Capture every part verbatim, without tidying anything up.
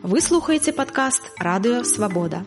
Вы слухаете подкаст «Радио Свобода».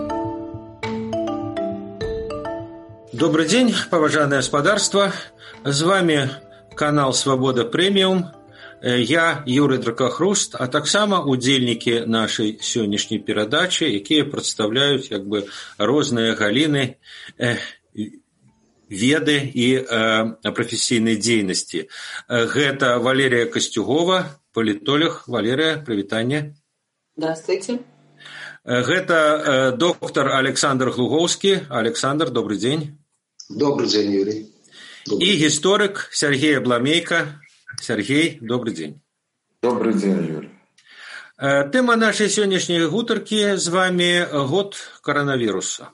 Добрый день, поважанное господарство. С вами канал «Свобода Премиум». Я Юрий Дракохруст, а таксама удзельнікі нашай сённяшняй перадачы, якія прадстаўляюць як бы розныя галіны э, веды і э, прафесійнай дзейнасці. Гэта Валерия Костюгова, палітолог. Валерия, прывітанне. Здравствуйте. Гэта э, доктор Александр Глуговский. Александр, добрый день. Добрый день, Юрий. Добрый и день. Историк Сергей Абламейко. Сергей, добрый день. Добрый день, Юрий. Тема нашей сегодняшней гутарки с вами год коронавируса.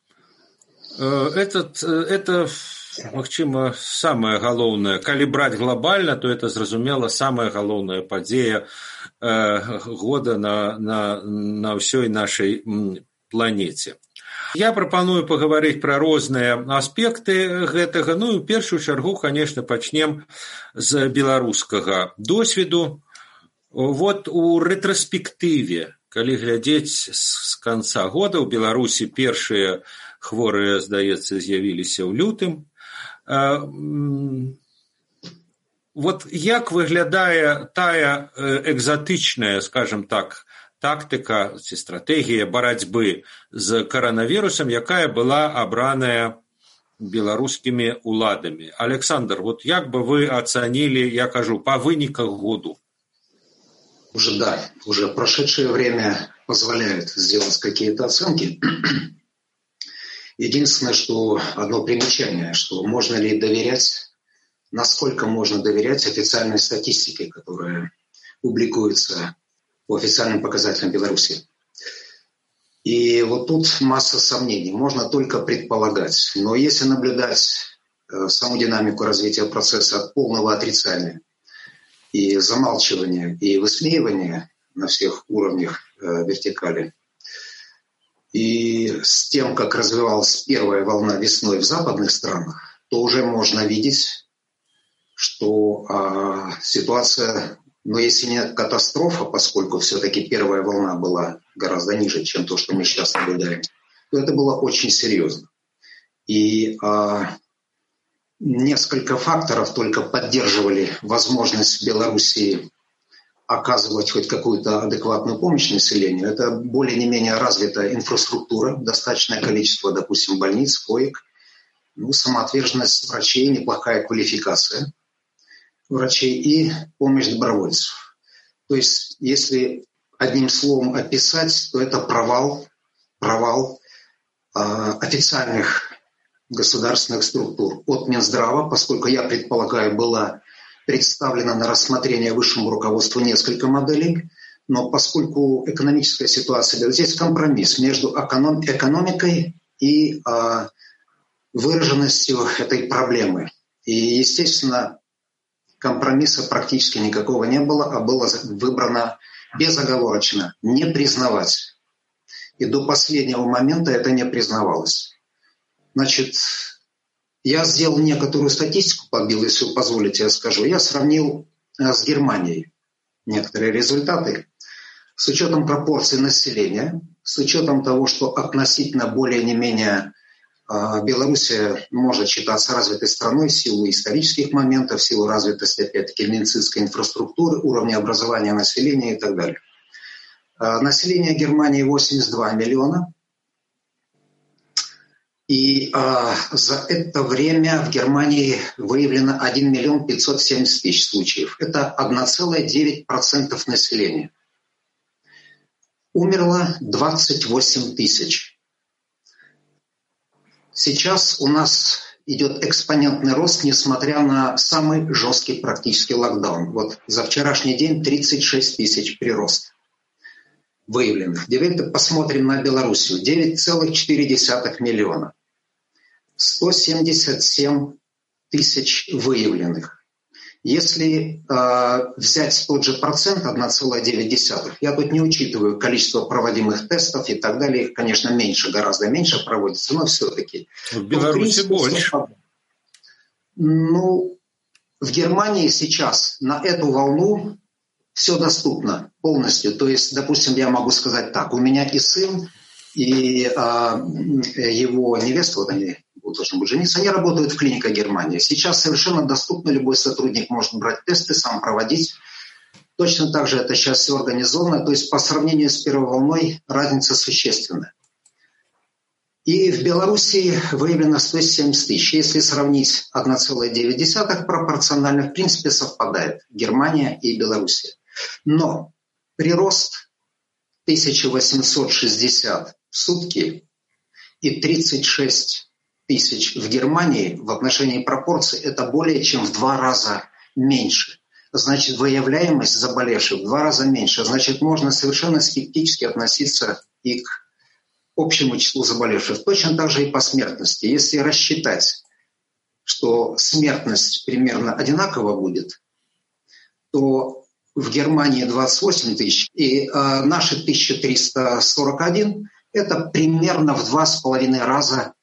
Этот, это, магчыма, самое галоўнае. Калі браць глобально, то это, зразумела, самая галоўная падзея года на, на, на ўсёй нашай планете. Я прапаную паговорыць пра розныя аспекты гэтага. Ну і ў першую чаргу, конечно, пачнем з беларускага досведу. Вот у рэтраспектыве, калі глядзець з канца года, у Беларусі першыя хворыя, здаецца, з'явіліся ў лютым. Вот як выглядае тая экзатычная, скажем так, тактыка ці стратэгія барацьбы з коронавірусам, якая была абраная беларускімі уладамі. Александр, вот як бы вы оценили, я кажу, по выніках году? Уже да, уже прошедшее время позволяет сделать какие-то оценки. Единственное, что одно примечание, что можно ли доверять, насколько можно доверять официальной статистике, которая публикуется по официальным показателям Беларуси. И вот тут масса сомнений. Можно только предполагать. Но если наблюдать саму динамику развития процесса от полного отрицания и замалчивания, и высмеивания на всех уровнях э, вертикали, и с тем, как развивалась первая волна весной в западных странах, то уже можно видеть, что э, ситуация... Но если не катастрофа, поскольку все-таки первая волна была гораздо ниже, чем то, что мы сейчас наблюдаем, то это было очень серьезно. И а, несколько факторов только поддерживали возможность Белоруссии оказывать хоть какую-то адекватную помощь населению. Это более не менее развитая инфраструктура, достаточное количество, допустим, больниц, коек, ну, самоотверженность врачей, неплохая квалификация врачей и помощь добровольцев. То есть, если одним словом описать, то это провал, провал э, официальных государственных структур. От Минздрава, поскольку, я предполагаю, было представлено на рассмотрение высшему руководству несколько моделей, но поскольку экономическая ситуация, здесь компромисс между эконом, экономикой и э, выраженностью этой проблемы. И, естественно, компромисса практически никакого не было, а было выбрано безоговорочно не признавать. И до последнего момента это не признавалось. Значит, я сделал некоторую статистику, подбил, если вы позволите, я скажу. Я сравнил с Германией некоторые результаты с учетом пропорций населения, с учетом того, что относительно более-не-менее Белоруссия может считаться развитой страной в силу исторических моментов, в силу развитости, опять-таки, медицинской инфраструктуры, уровня образования населения и так далее. Население Германии восемьдесят два миллиона. И а, за это время в Германии выявлено один миллион пятьсот семьдесят тысяч случаев. Это одна целая девять десятых процента населения. Умерло двадцать восемь тысяч. Сейчас у нас идет экспонентный рост, несмотря на самый жесткий практически локдаун. Вот за вчерашний день тридцать шесть тысяч прирост выявленных. Теперь посмотрим на Белоруссию. девять целых четыре десятых миллиона. сто семьдесят семь тысяч выявленных. Если э, взять тот же процент, одна целая девять десятых, я тут не учитываю количество проводимых тестов и так далее, их, конечно, меньше, гораздо меньше проводится, но все-таки. В Беларуси больше. Ну, в Германии сейчас на эту волну все доступно полностью. То есть, допустим, я могу сказать так, у меня и сын, и а, его невеста, вот они должны быть жениться, они работают в клиниках Германии. Сейчас совершенно доступно, любой сотрудник может брать тесты, сам проводить. Точно так же это сейчас все организовано. То есть по сравнению с первой волной разница существенная. И в Беларуси выявлено сто семьдесят тысяч. Если сравнить одна целая девять десятых пропорционально, в принципе, совпадает Германия и Беларусь. Но прирост тысяча восемьсот шестьдесят в сутки и тридцать шесть тысяч в Германии в отношении пропорций это более чем в два раза меньше. Значит, выявляемость заболевших в два раза меньше. Значит, можно совершенно скептически относиться и к общему числу заболевших. Точно так же и по смертности. Если рассчитать, что смертность примерно одинаково будет, то в Германии двадцать восемь тысяч и э, наши тысяча триста сорок один – это примерно в два с половиной раза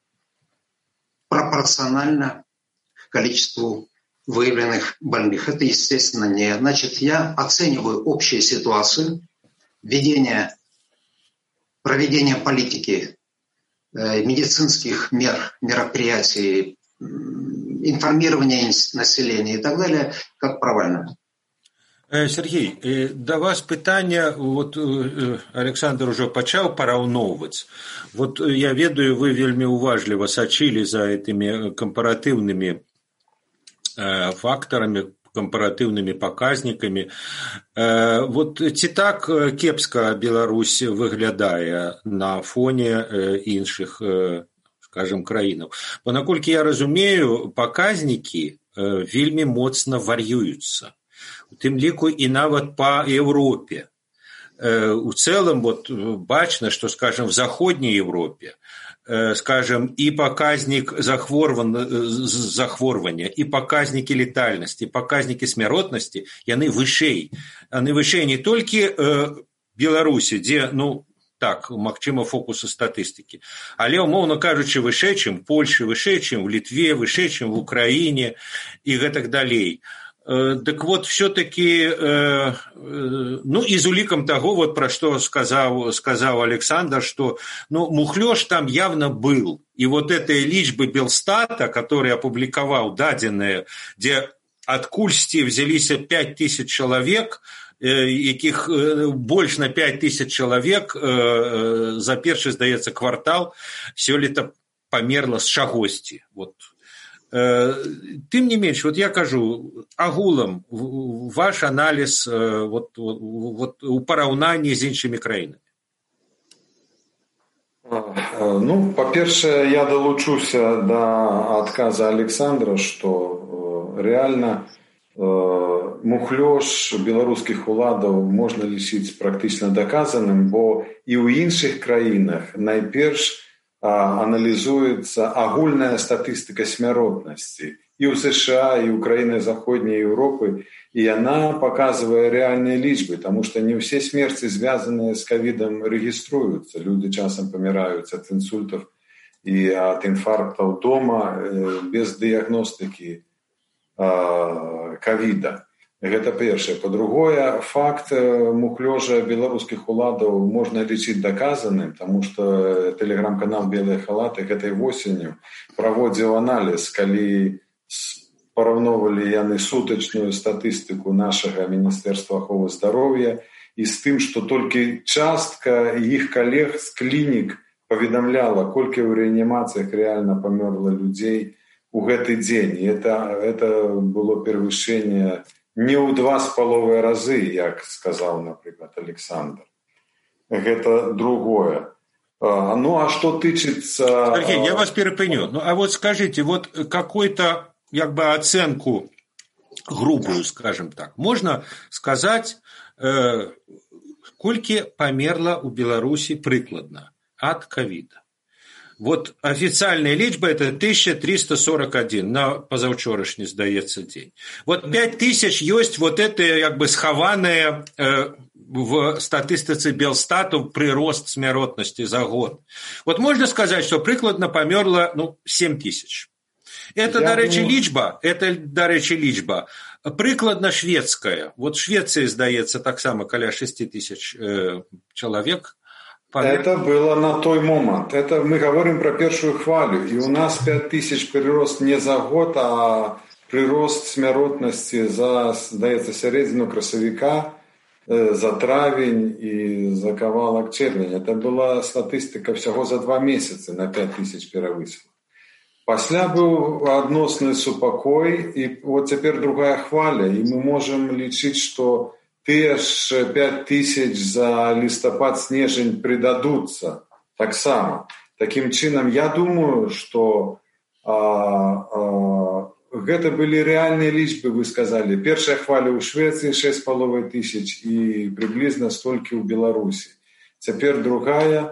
пропорционально количеству выявленных больных. Это, естественно, не... Значит, я оцениваю общую ситуацию, ведение, проведение политики, э, медицинских мер, мероприятий, э, информирования населения и так далее, как правильно. Сергей, да вас пытання, вот Александр уже пачаў параўноўваць. Вот я ведаю, вы вельмі уважліва сачылі за этими компаративными факторами, компаративными показниками. Вот ці так кепска Беларусь выглядае на фоне іншых, скажем, краінаў? Бо наколькі я разумею, показники вельмі моцна вар'ююцца. У тым ліку і нават па Европе. У цэлым вот бачна, што, скажем, в Заходняй Европе, скажем, і паказнік захворвання, і паказнікі летальнасці, і паказнікі смяротнасці, яны вышэй. Яны вышэй не толькі Беларусі, дзе, ну, так, магчыма, фокусы статыстыкі, але, умоўна кажучы, вышэй, чым Польшы, вышэй, чым в Літве, вышэй, чым в Украіне і гэтак далей. Так вот, все-таки, ну, и з улікам того, вот про что сказал, сказал Александр, что, ну, мухлёж там явно был. И вот этой лічбы Белстата, который опубликовал дадзеныя, где адкульсьці взяліся пять тысяч человек, якіх больш на пять тысяч человек за першы, здаецца, квартал сёлета памерла з чагосьці. Вот. Тым не менш, вот я кажу, агулам ваш аналіз вот, вот, вот, у параўнанні з іншымі краінамі. Ну, па-першае, я далучуся да адказа Александра, што рэальна мухлёж беларускіх уладаў можна лічыць практычна даказаным, бо і ў іншых краінах найперш аналізуецца агульная статыстыка смяротнасці і ў США, і ў краінах Заходняй Еўропы, і яна паказвае рэальныя лічбы, таму што не ўсе смерці, звязаныя з ковідам, рэгіструюцца. Людзі часам паміраюць ад інсультаў і ад інфарктаў дома без дыягностыкі ковіда. Гэта першае. Па-другое, факт мухлёжа беларускіх уладаў можна лічыць даказаным, таму што тэлеграм-канал «Белыя халаты» гэтай восенню праводзіў аналіз, калі параўноўвалі яны сутачную статыстыку нашага Міністэрства аховы здароўя і з тым, што толькі частка іх калег з клінік паведамляла, колькі ў рэанімацыях рэальна памёрла людзей у гэты дзень. І это, это было перавышэнне не ў два з паловай разы, як сказаў, напрыклад, Александр. Гэта другое. А, ну, а что тычыцца... Сергей, я вас перепыню. Ну, а вот скажите, вот какой-то, как бы, оценку грубую, скажем так, можно сказать, э, колькі памерла у Беларусі прыкладна ад ковида? Вот официальная лічба это тысяча триста сорок один на позаўчорашні, здаецца, дзень. Вот пять тысяч есть вот это, как бы, схаванное э, в статистике Белстату прирост смяротности за год. Вот можно сказать, что прыкладна памёрла, ну, семь тысяч. Это, Я дарэчы, думаю... лічба, это, дарэчы, лічба Прыкладна шведская. Вот Швеция, здаецца, таксама каля шесть тысяч э, человек. Это было на той момент. Это мы говорим про первую хвалю. И у нас пять тысяч прирост не за год, а прирост смертности за, здаецца, середину красавіка, э, за травень и за кавалок червень. Это была статистика всего за два месяца на пять тысяч перевысила. Пасля быў адносны супакой, и вот теперь другая хваля, и мы можем лічыць, что тыя ж пять тысяч за листопад, снежень придадутся так само. Таким чином, я думаю, что а, а, гэта были реальные лічбы, вы сказали. Первая хваля у Швеции шесть с половиной тысяч и приблизно столько у Беларуси. Теперь другая.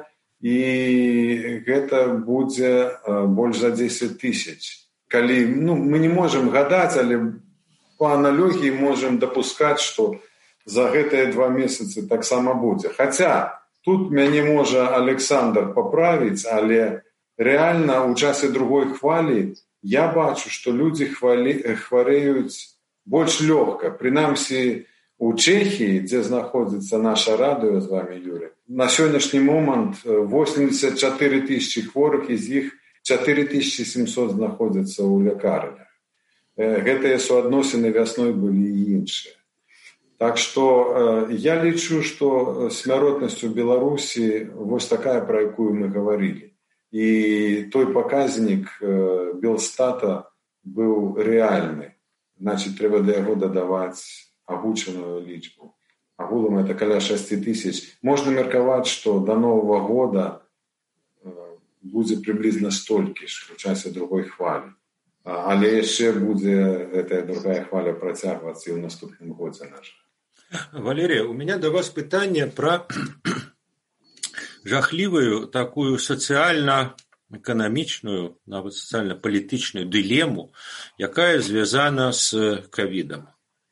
И гэта будзе больш за десять тысяч. Калі, ну, мы не можем гадаць, але по аналогии можем допускать, что за гэтыя два месяцы таксама будзе. Хотя тут мяне можа Александр поправіць, але реально у часе другой хвалі я бачу, что люди хвалі, хвареюць больш лёгка. Прынамсі у Чехии, где знаходзіцца наша радыё з вами, Юрий, на сённяшні момант восемьдесят четыре тысячи хворых, из іх четыре тысячи семьсот знаходзяцца ў лякарнях. Гэтыя суадносіны вясной былі і іншыя. Так что я лічу, что смяротнасць у Беларусі вось такая, про якую мы говорили. И той показник Белстата был реальный. Значит, трэба для яго дадаваць агучаную лічбу. Агулам это каля шесть тысяч. Можно меркаваць, что до Нового года будзе приблизно столькі ж у часе другой хвалі. Але яшчэ будзе эта другая хваля працягвацца і ў наступным годзе наш. Валерия, у меня до вас пытанне про жахлівую такую сацыяльна-эканамічную, нават сацыяльна-палітычную дылему, якая звязана з ковидом.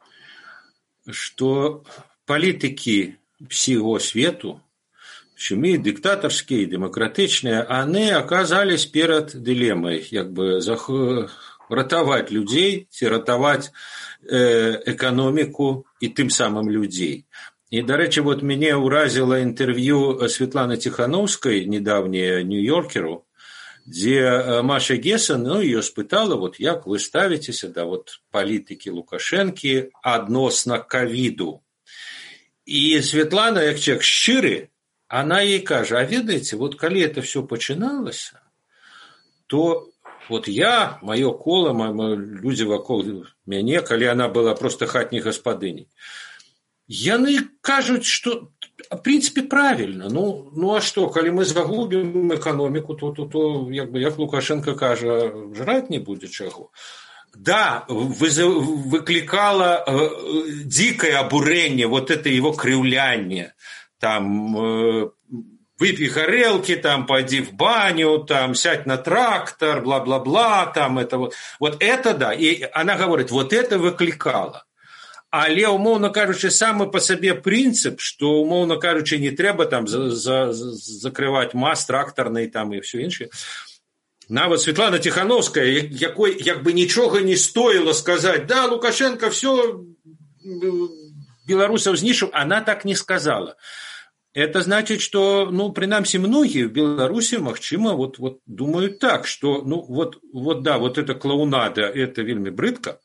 Что политики всего свету, причем и диктаторские, и демократичные, они оказались перед дилеммой, как бы ратовать людей, ратовать э, экономику и тем самым людей. И, до речи, вот меня уразило интервью Светланы Тихановской, недавнее Нью-Йоркеру, где Маша Гессен, ну, ее спытала, вот, як вы ставитесь, да, вот, политики Лукашенки адносно ковиду. И Светлана, як человек щирый, она ей кажа, а ведаете, вот, коли это все починалось, то вот я, мое коло, мои люди вокруг меня, коли она была просто хатней господыней, яны кажут, что в принципе правильно. Ну, ну а что, коли мы загубим экономику, то, то, то як бы, як Лукашенко кажа, жрать не будет чего. Да, выкликало э, дикое обурение, вот это его кривляние, там, э, выпей горелки, там, пойди в баню, там, сядь на трактор, бла-бла-бла, там, это вот. Вот это да, и она говорит, вот это выкликало. Але, умоўна кажучы, самы па сабе прынцып, што, умоўна кажучы, не трэба там за, за, закрываць мас трактарнай там і ўсё іншае. Нават Светлана Тихановская, якой як бы нічога не стоило сказаць, да, Лукашенко все беларусаў знішчыў, она так не сказала. Это значит, что, ну, принамсі, многие в Беларуси, магчыма, вот, вот думают так, что, ну, вот, вот да, вот эта клоунада, это вельмі брыдка.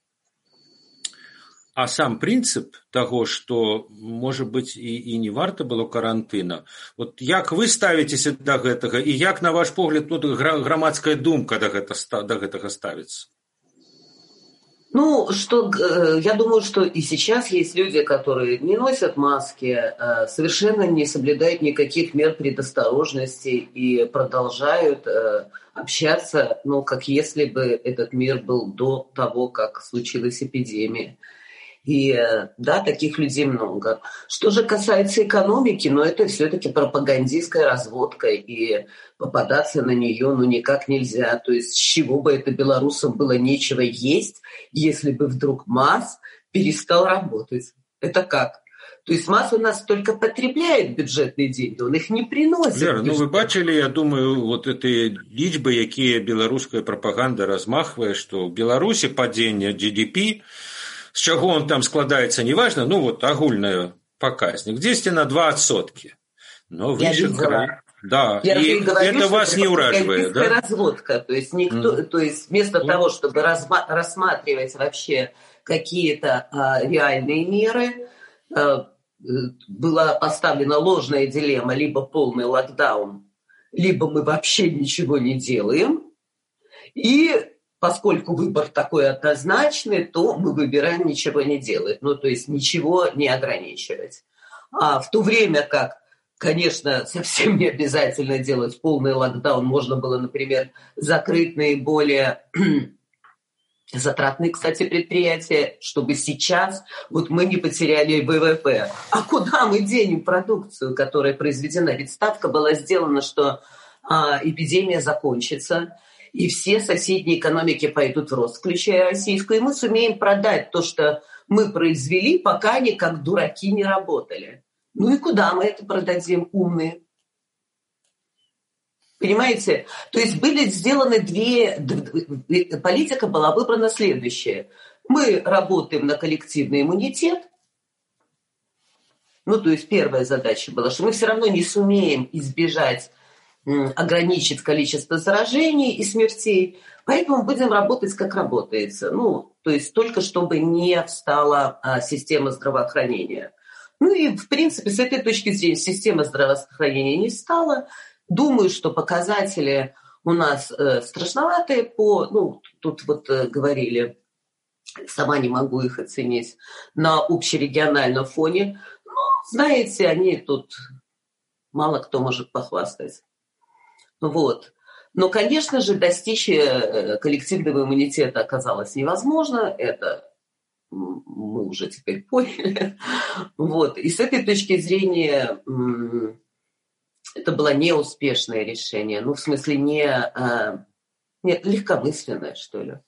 А сам принцип того, что, может быть, и, и не варто было карантина, вот як вы ставитеся до гэтага, и як, на ваш погляд, ну, громадская думка до, гэта, до гэтага ставится? Ну, что, я думаю, что и сейчас есть люди, которые не носят маски, совершенно не соблюдают никаких мер предосторожности и продолжают общаться, ну, как если бы этот мир был до того, как случилась эпидемия. И да, таких людей много. Что же касается экономики, ну это все-таки пропагандистская разводка, и попадаться на нее ну никак нельзя. То есть с чего бы это белорусам было нечего есть, если бы вдруг МАЗ перестал работать? Это как? То есть МАЗ у нас только потребляет бюджетные деньги, он их не приносит. Вера, ну вы бачили, я думаю, вот эти лічбы, якія беларуская пропаганда размахивает, что в Беларуси падение джи ди пи С чего он там складывается, неважно, ну вот огульный показник, десять на два отсотки. Но выше края. Да, я и говорю, это вас не ураживает, да? Разводка, то есть никто, mm. то есть вместо mm. того, чтобы разма- рассматривать вообще какие-то а, реальные меры, а, была поставлена ложная дилемма: либо полный локдаун, либо мы вообще ничего не делаем. И поскольку выбор такой однозначный, то мы выбираем ничего не делать, ну то есть ничего не ограничивать. А в то время как, конечно, совсем не обязательно делать полный локдаун. Можно было, например, закрыть наиболее затратные, кстати, предприятия, чтобы сейчас вот мы не потеряли вэ вэ пэ. А куда мы денем продукцию, которая произведена? Ведь ставка была сделана, что а, эпидемия закончится, и все соседние экономики пойдут в рост, включая российскую, и мы сумеем продать то, что мы произвели, пока они как дураки не работали. Ну и куда мы это продадим, умные? Понимаете? То есть были сделаны две... Политика была выбрана следующая. Мы работаем на коллективный иммунитет. Ну, то есть первая задача была, что мы все равно не сумеем избежать, ограничить количество заражений и смертей, поэтому будем работать, как работается. Ну, то есть только чтобы не встала а, система здравоохранения. Ну и, в принципе, с этой точки зрения система здравоохранения не стала. Думаю, что показатели у нас э, страшноватые по... Ну, тут вот э, говорили, сама не могу их оценить, на общерегиональном фоне. Ну, знаете, они тут мало кто может похвастать. Вот. Но, конечно же, достичь коллективного иммунитета оказалось невозможно. Это мы уже теперь поняли. Вот. И с этой точки зрения это было неуспешное решение. Ну, в смысле, не, не легкомысленное, что ли.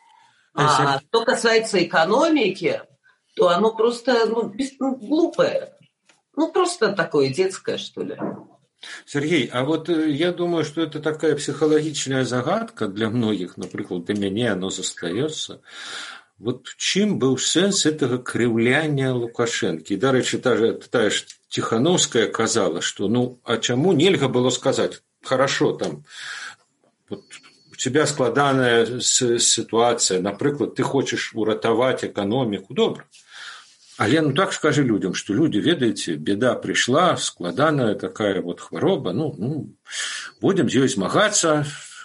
А что касается экономики, то оно просто ну, без, ну, глупое. Ну, просто такое детское, что ли. Сергей, а вот я думаю, что это такая психологичная загадка для многих, например, для меня оно застаётся. Вот чым быў сэнс этого крыўляння Лукашэнкі? Дарэчы, тая, тая ж Тихановская казала, что ну, а чаму нельга было сказать, хорошо, там, вот, у тебя складаная ситуация, например, ты хочешь уратаваць экономику, добра. Але ну так скажи людям, что люди, ведаете, беда пришла, складаная такая вот хвороба, ну, ну будем з ёй змагацца,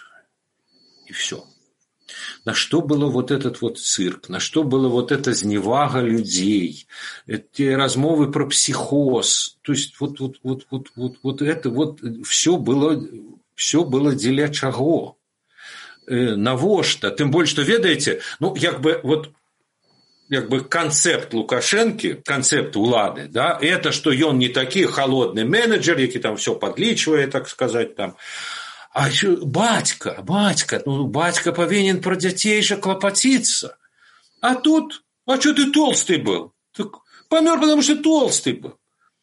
и все. На что было вот этот вот цирк, на что было вот эта зневага людей, эти размовы про психоз, то есть вот, вот, вот, вот, вот, вот это вот все было, все было дзеля чаго, э, навошта, тем более, что, ведаете, ну, як бы вот, як бы концепт Лукашенки, концепт улады, да, это что ён не такі холодный менеджер, які там все подлічвае, так сказать, там. А батька, батька, ну батька повинен про детей же клопотиться. А тут, а что ты толстый был? Так помер, потому что толстый был.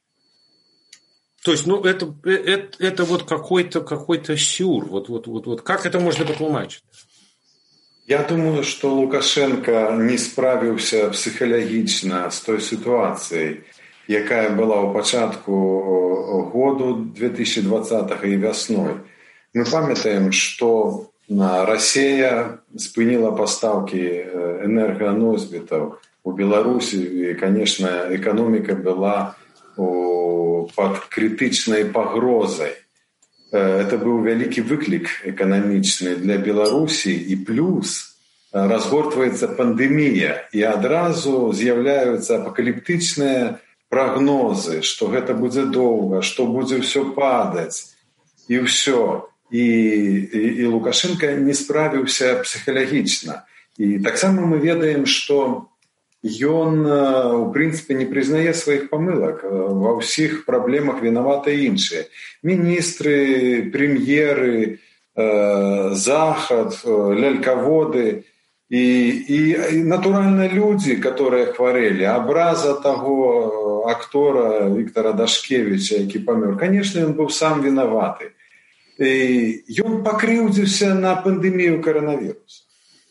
То есть, ну это, это, это вот какой-то, какой-то сюр. Вот, вот, вот, вот. Как это можно патлумачить? Я думаю, что Лукашенко не справился психологично с той ситуацией, якая была у пачатку году две тысячи двадцатого и весной. Мы памятаем, что Россия спыніла поставки энергоносьбітаў у Беларуси, и, конечно, экономика была под критичной погрозой. Это был великий выклик экономичный для Беларуси, и плюс разгортваецца пандемия, и адразу з'яўляюцца апокаліптычныя прогнозы, что гэта будзе долго, что будзе все падать, и все. И, и, и Лукашенко не справился психологично. И так само мы ведаем, что ён, в принципе, не признае своих помылок. Во всех проблемах виноваты іншие. Министры, премьеры, э, Захад, ляльководы. И, и, и натурально люди, которые хворели. Образа того актора Виктора Дашкевича, який помер, конечно, он был сам виноватый. И он покрыўдзіўся на пандемию коронавируса.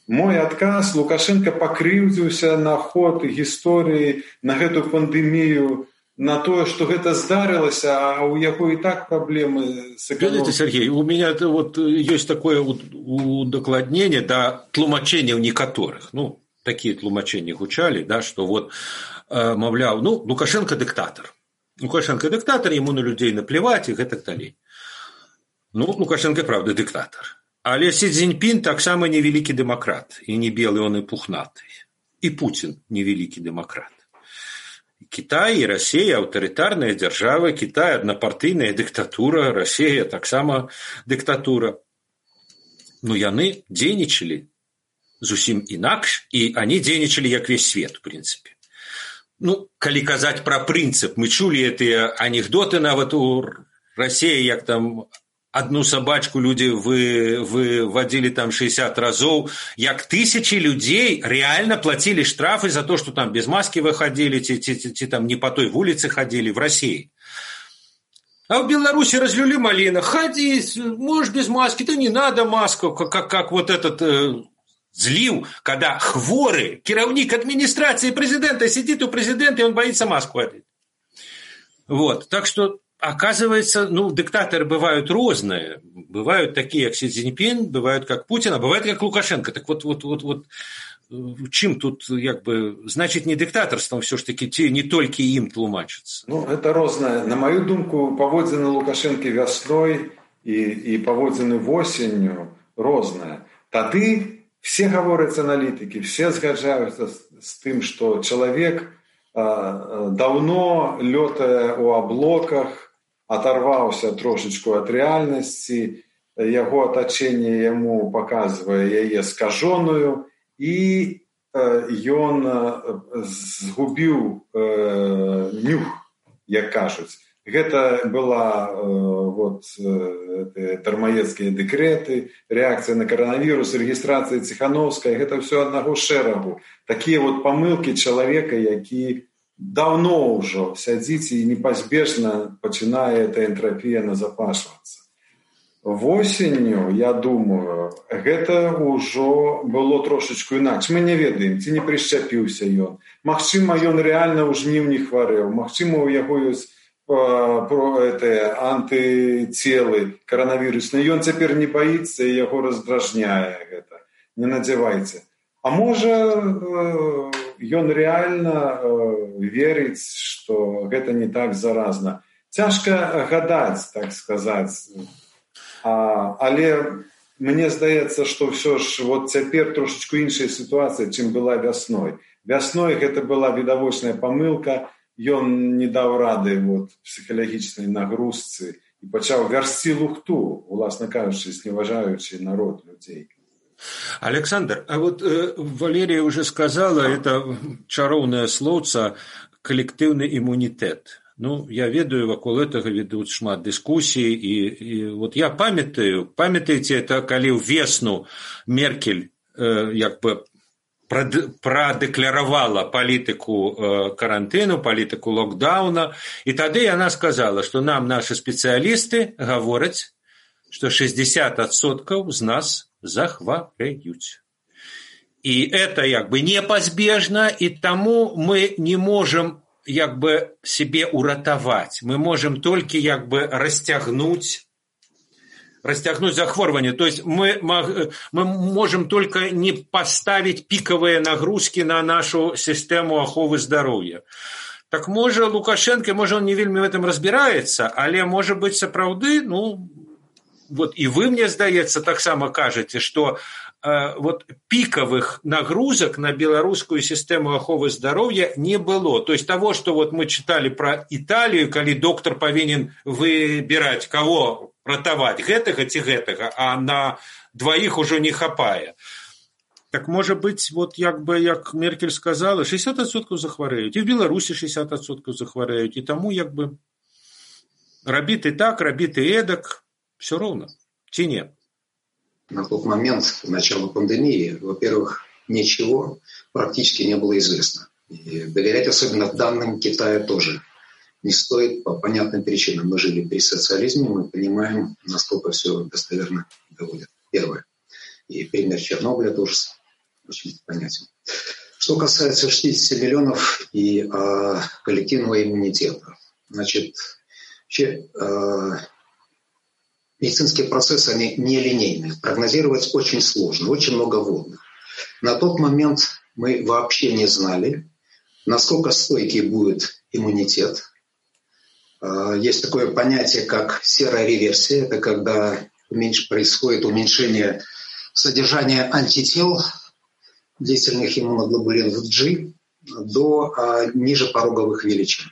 Мой адказ: Лукашенко пакрыўдзіўся на ход гісторыі, на гэту пандэмію, на тое, што гэта здарылася, а ў яго і так праблемы с экономикой. Сергей, у меня вот есть такое удакладнение да тлумачэнняў некаторых. Ну, такие тлумачэнні гучалі, да, что вот, маўляў, ну, Лукашенко диктатор. Лукашенко диктатор, ему на людей наплевать и гэтак далей. Ну, Лукашенко, правда, диктатор. Але Си Цзиньпин таксама невеликі дэмакрат, і не белы, он і пухнаты. І Путин невеликі дэмакрат. Китай і Россия аўтарытарная дзяржава, Китай аднапартыйная дыктатура, Россия таксама дыктатура. Ну, яны дзейнічалі зусім інакш, і они дзейнічалі як весь свет, в принципе. Ну, калі казаць пра прынцып, мы чулі гэтыя анекдоты нават у России, як там одну собачку люди вы, выводили там шестьдесят разов, як тысячи людей реально платили штрафы за то, что там без маски выходили, те, те, те, те там не по той улице ходили в России. А в Беларуси разлюли малина. Ходи, можешь без маски, да не надо маску, как, как, как вот этот э, злив, когда хворый кираўнік администрации президента сидит у президента, и он боится маску одеть. Вот, так что оказывается, ну, диктаторы бывают разные. Бывают такие, как Си Цзиньпин, бывают как Путин, а бывают как Лукашенко. Так вот, вот, вот, вот, чим тут, як би, значить, не диктаторством все ж таки, ті не тільки їм тлумачиться. Ну, это розное. На мою думку, поводзіны Лукашенко весной и, и поводзіны осенью розное. Тады все говорят аналитики, все згаджаюцца с тем, что человек э, давно, лётая у облаках, оторваўся трошечку ад рэальнасці, яго атачэнне яму паказвае яе скажоную, і ён згубіў нюх, як кажуць. Гэта была вот дармаедскія дэкрэты, рэакцыя на каранавірус, рэгістрацыя Ціхановскай, гэта ўсё аднаго шэрагу. Такія вот памылкі чалавека, які давно ўжо сядзіць і непазбежна пачынае эта энтропія назапашвацца. Восенню, я думаю, гэта ўжо было трошечку інакш. Мы не ведаем, ці не прышчапіўся ён. Магчыма, ён рэальна ў жніўні хварэў. Магчыма, у яго ёсць антыцелы каранавірусныя. Ён цяпер не баіцца і яго раздражняе гэта. Не надзявайце. А можа, ён рэальна верыць, што гэта не так заразна. Цяжка гадаць, так сказаць. А, але мне здаецца, што ўсё ж вот цяпер трошечку іншая сітуацыя, чым была вясной. Вясной гэта была відавочная памылка, ён не даў рады вот, псіхалагічнай нагрузцы і пачаў вярсці лухту, уласна кажучы, зневажаючы народ людзей. Александр, а вот э, Валерия уже сказала, это чароўнае словца коллективный иммунитет. Ну, я ведаю, вакол этого ведут шмат дискуссий, и, и вот я памятаю, памятаете, это калі ў весну Меркель э, як бы прадекларавала палітыку э, карантыну, палітыку локдауна, и тады яна сказала, что нам наши специалисты говорят, что шестьдесят процентов з нас захвареют. И это як бы непозбежно, и тому мы не можем як бы себе уратовать. Мы можем только як бы растягнуть, растягнуть захворвание. То есть мы, мы можем только не поставить пиковые нагрузки на нашу систему аховы здоровья. Так може Лукашенко, може он не вельмі в этом разбирается, але може быть сапраўды, ну, вот и вы, мне здаецца, таксама кажете, что э, вот пиковых нагрузок на белорусскую систему аховы здоровья не было. То есть того, что вот мы читали про Италию, коли доктор повинен выбирать, кого ратаваць, гэтага ці гэтага, а на двоих уже не хапае. Так может быть, вот як бы, як Меркель сказала, шестьдесят процентов захварэюць, и в Беларуси шестьдесят процентов захварэюць, и тому як бы рабіць и так, рабіць и эдак, все ровно, чи нет? На тот момент, начала пандемии, во-первых, ничего практически не было известно. И доверять особенно данным Китая тоже не стоит по понятным причинам. Мы жили при социализме, мы понимаем, насколько все достоверно доводит. Первое. И пример Чернобыля тоже очень понятен. Что касается шестидесяти миллионов и э, коллективного иммунитета, значит, вообще, э, медицинские процессы, они нелинейные. Прогнозировать очень сложно, очень много вводных. На тот момент мы вообще не знали, насколько стойкий будет иммунитет. Есть такое понятие, как серая реверсия. Это когда происходит уменьшение содержания антител длительных иммуноглобулинов G до ниже пороговых величин.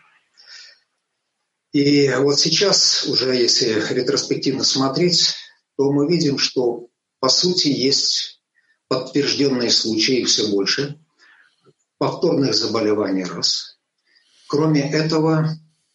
И вот сейчас, уже если ретроспективно смотреть, то мы видим, что по сути есть подтвержденные случаи, их все больше, повторных заболеваний раз. Кроме этого,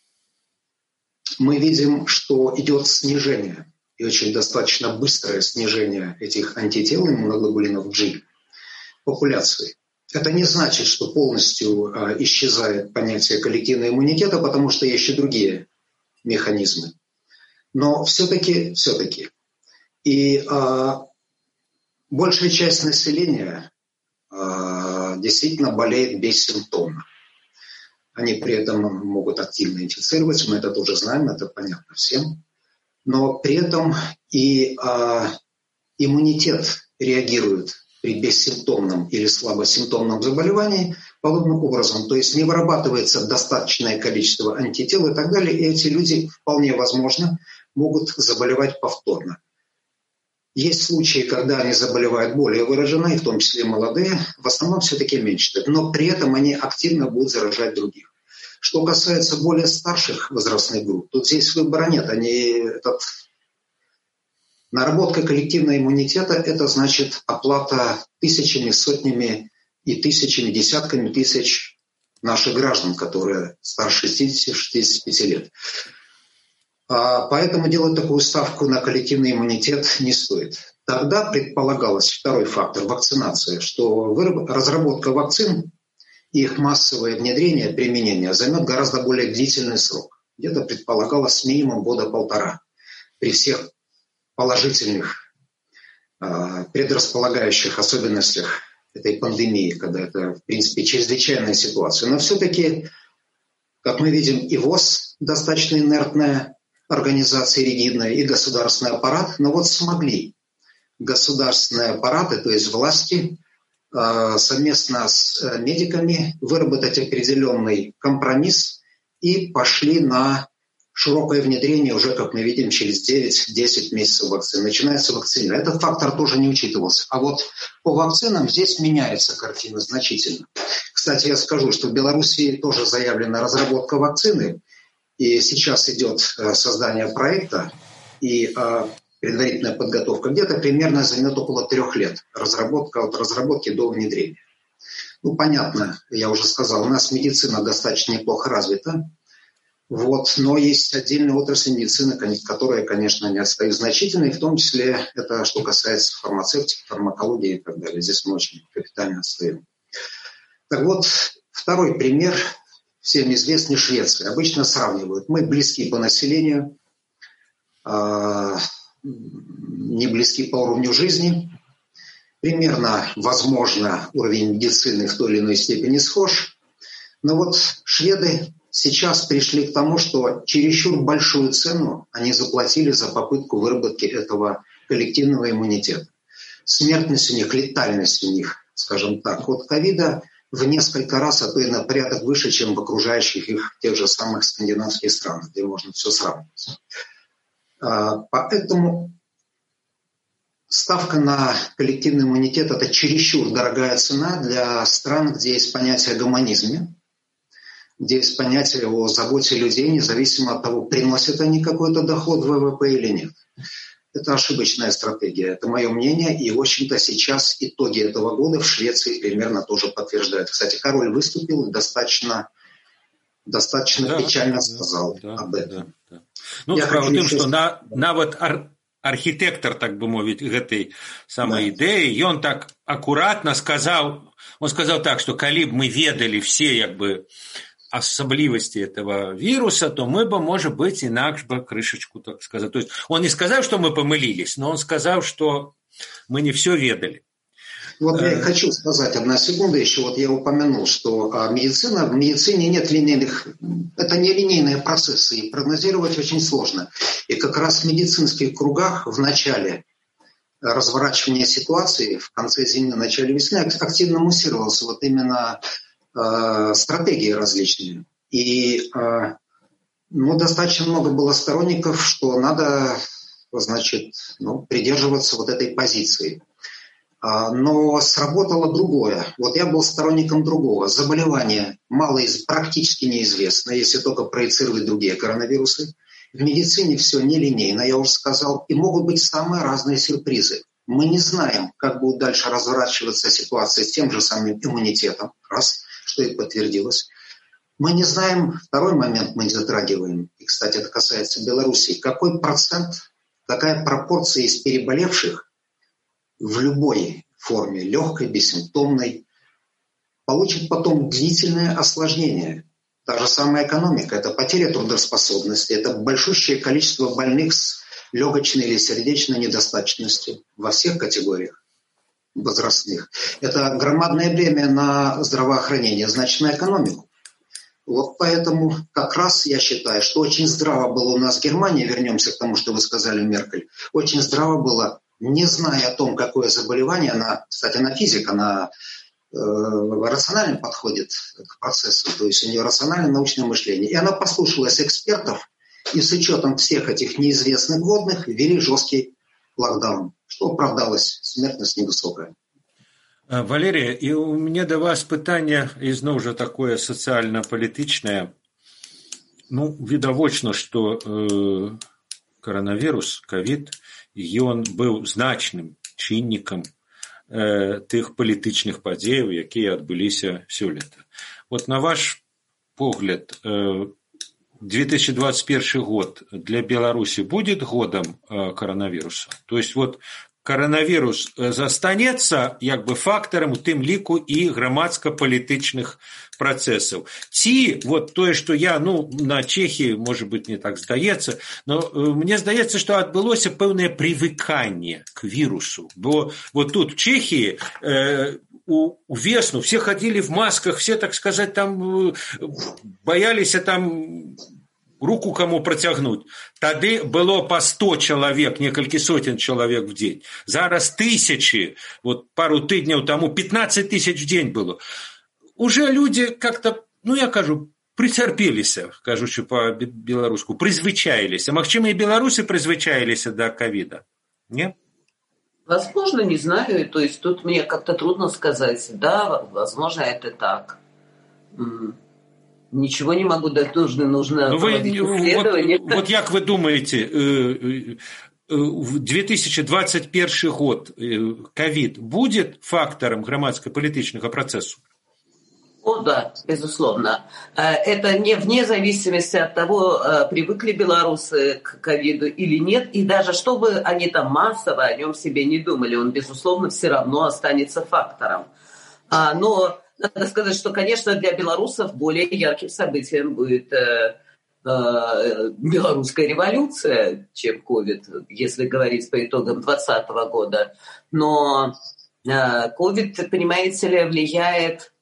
мы видим, что идет снижение, и очень достаточно быстрое снижение этих антител иммуноглобулинов G популяции. Это не значит, что полностью а, исчезает понятие коллективного иммунитета, потому что есть еще другие механизмы. Но все-таки, все-таки. И а, большая часть населения а, действительно болеет бессимптомно. Они при этом могут активно инфицировать, мы это тоже знаем, это понятно всем. Но при этом и а, иммунитет реагирует при бессимптомном или слабосимптомном заболевании подобным образом. То есть не вырабатывается достаточное количество антител и так далее. И эти люди, вполне возможно, могут заболевать повторно. Есть случаи, когда они заболевают более выраженно, и в том числе молодые, в основном все-таки меньше. Но при этом они активно будут заражать других. Что касается более старших возрастных групп, тут здесь выбора нет. Они, этот, наработка коллективного иммунитета – это значит оплата тысячами, сотнями и тысячами, десятками тысяч наших граждан, которые старше шестидесяти — шестидесяти пяти лет. Поэтому делать такую ставку на коллективный иммунитет не стоит. Тогда предполагалось, второй фактор – вакцинация, что разработка вакцин и их массовое внедрение, применение займет гораздо более длительный срок. Где-то предполагалось минимум года-полтора при всех положительных, предрасполагающих особенностях этой пандемии, когда это, в принципе, чрезвычайная ситуация. Но все-таки, как мы видим, и ВОЗ достаточно инертная организация, ригидная, и государственный аппарат, но вот смогли государственные аппараты, то есть власти, совместно с медиками выработать определенный компромисс и пошли на широкое внедрение уже, как мы видим, через девять-десять месяцев вакцин. Начинается вакцина. Этот фактор тоже не учитывался. А вот по вакцинам здесь меняется картина значительно. Кстати, я скажу, что в Беларуси тоже заявлена разработка вакцины, и сейчас идет создание проекта, и предварительная подготовка где-то примерно займет около трех лет. Разработка от разработки до внедрения. Ну, понятно, я уже сказал, у нас медицина достаточно неплохо развита. Вот, но есть отдельная отрасль медицины, которая, конечно, не отстает значительно, и в том числе это что касается фармацевтики, фармакологии и так далее. Здесь мы очень капитально отстаем. Так вот, второй пример, всем известный, Швеция. Обычно сравнивают. Мы близки по населению, не близки по уровню жизни. Примерно, возможно, уровень медицины в той или иной степени схож. Но вот шведы сейчас пришли к тому, что чересчур большую цену они заплатили за попытку выработки этого коллективного иммунитета. Смертность у них, летальность у них, скажем так, от ковида в несколько раз, а то и на порядок выше, чем в окружающих их тех же самых скандинавских странах, где можно все сравнивать. Поэтому ставка на коллективный иммунитет – это чересчур дорогая цена для стран, где есть понятие о гуманизме, где есть понятие о заботе людей, независимо от того, приносят они какой-то доход в ВВП или нет. Это ошибочная стратегия, это мое мнение, и, в общем-то, сейчас итоги этого года в Швеции примерно тоже подтверждают. Кстати, король выступил и достаточно, достаточно да, печально да, сказал да, об этом. Да, да. Ну, справа в тым, што на, нават ар, архітэктар, так бы мовіць, гэтай самай да. ідэі, ён так акуратна сказаў, он сказаў так, што калі б мы ведалі все, як бы, особливости этого вируса, то мы бы, может быть, инакше бы крышечку, так сказать. То есть он не сказал, что мы помылились, но он сказал, что мы не все ведали. Вот я хочу сказать, одна секунда еще. Вот я упомянул, что медицина, в медицине нет линейных, это не линейные процессы, и прогнозировать очень сложно. И как раз в медицинских кругах в начале разворачивания ситуации, в конце зимы, начале весны, активно муссировался вот именно э, стратегии различные. И э, ну, достаточно много было сторонников, что надо, значит, ну, придерживаться вот этой позиции. Но сработало другое. Вот я был сторонником другого. Заболевание мало, практически неизвестно, если только проецировать другие коронавирусы. В медицине все нелинейно, я уже сказал, и могут быть самые разные сюрпризы. Мы не знаем, как будет дальше разворачиваться ситуация с тем же самым иммунитетом, раз, что и подтвердилось. Мы не знаем, второй момент мы не затрагиваем, и, кстати, это касается Беларуси, какой процент, какая пропорция из переболевших в любой форме, легкой, бессимптомной, получит потом длительное осложнение. Та же самая экономика – это потеря трудоспособности, это большущее количество больных с легочной или сердечной недостаточностью во всех категориях возрастных. Это громадное бремя на здравоохранение, значит, на экономику. Вот поэтому как раз я считаю, что очень здраво было у нас в Германии, вернемся к тому, что вы сказали, Меркель, очень здраво было, не зная о том, какое заболевание, она, кстати, она физик, она э, рационально подходит к процессу, то есть у нее рациональное научное мышление. И она послушалась экспертов, и с учетом всех этих неизвестных водных ввели жесткий локдаун, что оправдалось, смертность невысокая. Валерий, і у мене до вас питання, і знову ж такое соціально-політичне. Ну, відавочно, що э, коронавірус, ковід, ён быў значным чыннікам э, тых палітычных падзеяў, якія адбыліся сёлета. Вот на ваш погляд, э, две тысячи двадцать первый год для Беларуси будет годом э, коронавируса? То есть вот коронавірус застанецца як бы фактарам у тым ліку і грамадска-палітычных працэсаў. Ці вот тое, што я ну, на Чехіі, можа быць, не так здаецца, но мне здаецца, што адбылося пэўнае прывыканне к вірусу. Бо вот тут в Чехіі э, у, у весну все ходили в масках, все, так сказать, там э, боялись там руку кому протягнуть. Тады было по сто человек, некалькі сотен человек в день. Зараз тысячи, вот пару тыдняў тому пятнадцать тысяч в день было. Уже люди как-то, ну я кажу, прицярпеліся, кажучи по-беларуску, прызвычаіліся. Магчыма, и беларусы прызвычаіліся до ковида, не? Возможно, не знаю. То есть тут мне как-то трудно сказать. Да, возможно, это так. Ничего не могу дать, нужно, нужно ну, вы, исследование. Вот, вот как вы думаете, в две тысячи двадцать первый год ковид будет фактором громадско-политичного процесса? О, да, безусловно. Это не вне зависимости от того, привыкли белорусы к ковиду или нет, и даже чтобы они там массово о нем себе не думали, он, безусловно, все равно останется фактором. Но надо сказать, что, конечно, для белорусов более ярким событием будет э, э, белорусская революция, чем ковид, если говорить по итогам двадцатого года. Но ковид, э, понимаете ли, влияет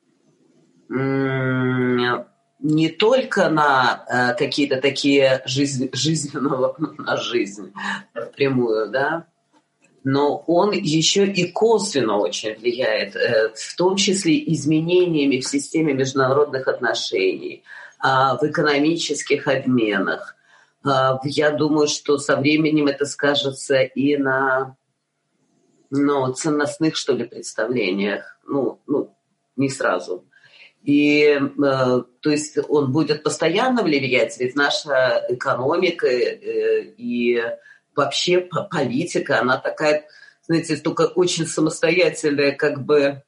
э, не только на э, какие-то такие жизнь, жизненного, на жизнь прямую, да, но он еще и косвенно очень влияет, в том числе изменениями в системе международных отношений, в экономических обменах. Я думаю, что со временем это скажется и на ну, ценностных, что ли, представлениях. Ну, ну, не сразу. И, то есть, он будет постоянно влиять, ведь наша экономика и вообще политика, она такая, знаете, только очень самостоятельная, как бы,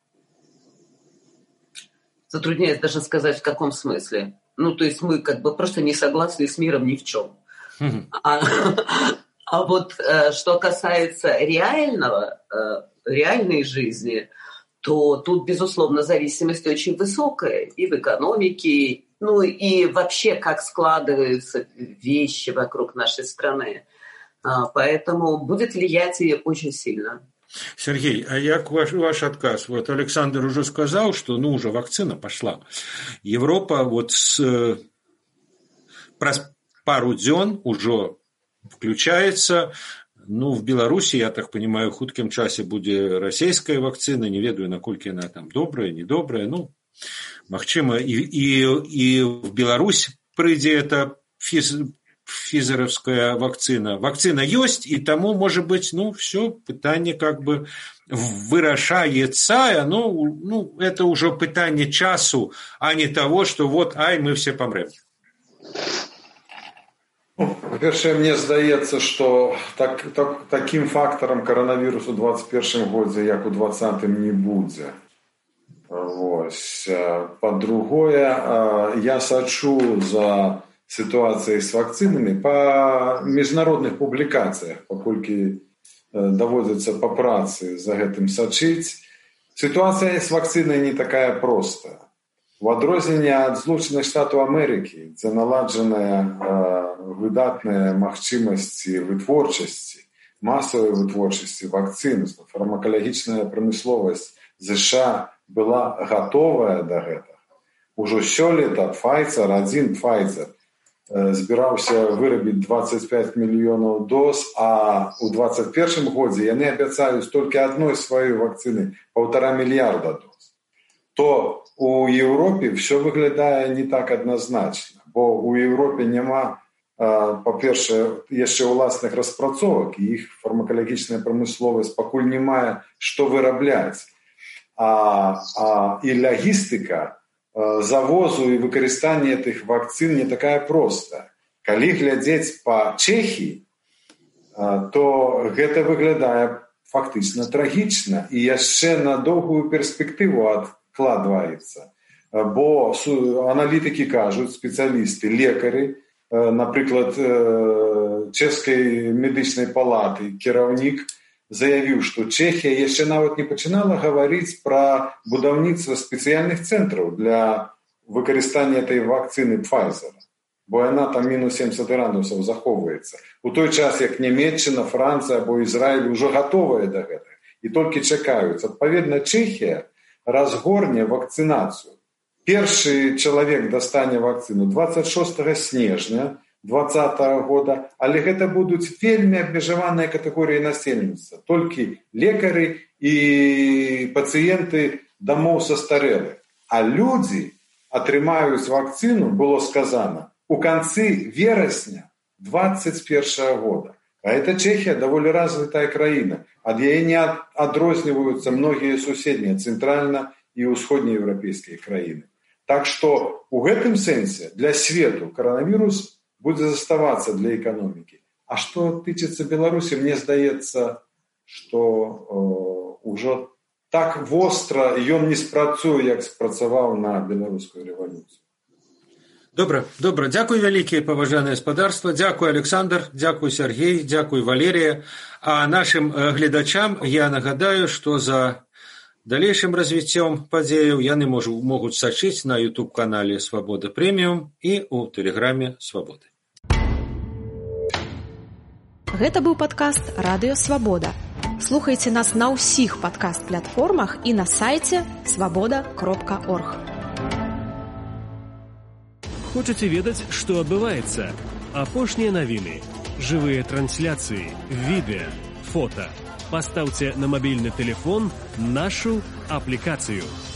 затрудняюсь даже сказать, в каком смысле. Ну, то есть мы как бы просто не согласны с миром ни в чем. Mm-hmm. А, а вот что касается реального, реальной жизни, то тут, безусловно, зависимость очень высокая и в экономике, ну и вообще, как складываются вещи вокруг нашей страны. Поэтому будет влиять и очень сильно. Сергей, а як ваш, ваш отказ? Вот Александр уже сказал, что ну уже вакцина пошла. Европа вот с праз пару дзён уже включается. Ну, в Беларуси, я так понимаю, в хуткім часе будзе расійская вакцина, не ведаю, наколькі яна там добрая, недобрая. Ну, магчыма, і, і, і в Беларусь прыйдзе эта физ, физеровская вакцина. Вакцина есть, и тому, может быть, ну, все, пытание как бы вырашается, ну, ну, это уже пытание часу, а не того, что вот, ай, мы все помрем. Ну, по-перше, мне здаецца, што так, так, таким фактарам коронавірусу у двадцать первом годзе, як у двадцатым, не будзе. Вось. По-другое, я сачу за ситуацией с вакцинами по международных публикациях, паколькі даводзіцца па працы за гэтым сачыць. Ситуация с вакциной не такая простая. В адрозненне ад Злучаных Штатаў Амерыкі, дзе наладжаная выдатная магчымасці вытворчасці, масавай вытворчасці вакцын, фармакалагічная прамысловасць США была гатовая да гэтага. Ужо сёлета Pfizer, адзін Pfizer, збіраўся вырабіць двадцать пять мільёнаў доз, а ў двадцать первом годзе яны абяцаюць толькі адной сваёй вакцыны паўтара мільярда доз. То у Европе все выглядае не так адназначна, бо у Европе няма, па-перше, яшчэ ўласных распрацовак, і іх фармакалагічная прамысловасць пакуль не мае што вырабляць. А, а, і лагістыка завозу і выкарыстання гэтых вакцын не такая простая. Калі глядзець па Чэхіі, то гэта выглядае фактычна трагічна і яшчэ на доўгую перспектыву адкладваецца. Бо аналітыкі кажуць, спецыялісты, лекары, напрыклад, Чэшскай медычнай палаты кіраўнік заявіў, што Чэхія яшчэ нават не пачынала гаварыць пра будаўніцтва спецыяльных цэнтраў для выкарыстання этой вакцыны Pfizer, бо яна там мінус семьдесят градусаў захоўваецца. У той час, як Нямецчына, Францыя або Ізраіль ужо гатовыя да гэтага і толькі чакаюць. Адпаведна, Чэхія разгорне вакцынацыю. Першы чалавек дастане вакцыну двадцать шостага снежня двадцатого года, але гэта будуць вельмі абмежаваныя катэгорыі насельніцтва, толькі лекары і пацыенты дамоў састарэлых. А людзі атрымаюць вакцыну, было сказано, у канцы верасня двадцать первого года. А это Чэхія даволі развітая краіна. Ад яе не адрозніваюцца многія суседнія цэнтральна- і ўсходнееўрапейскія краіны. Так што у гэтым сэнсе для свету коронавірус будзе заставацца для эканомікі. А што тычыцца Беларусі, мне здаецца, што э, ўжо так востра ён не спрацуе, як спрацаваў на беларускую рэвалюцыю. Добра, добра. Дзякуй вялікія, паважанае спадарства. Дзякуй, Александр, дзякуй, Сергей, дзякуй, Валерія. А нашым гледачам я нагадаю, што за далейшым развіццём падзеяў яны можу, могуць сачыць на YouTube-канале «Свабода Прэміум» і ў тэлеграме «Свабоды». Гэта быў падкаст «Радыё Свабода». Слухайце нас на ўсіх падкаст-платформах і на сайце свабода кропка орг. Хочаце ведаць, што адбываецца? Апошнія навіны, жывыя трансляцыі, відэа, фота. Пастаўце на мабільны тэлефон нашу аплікацыю.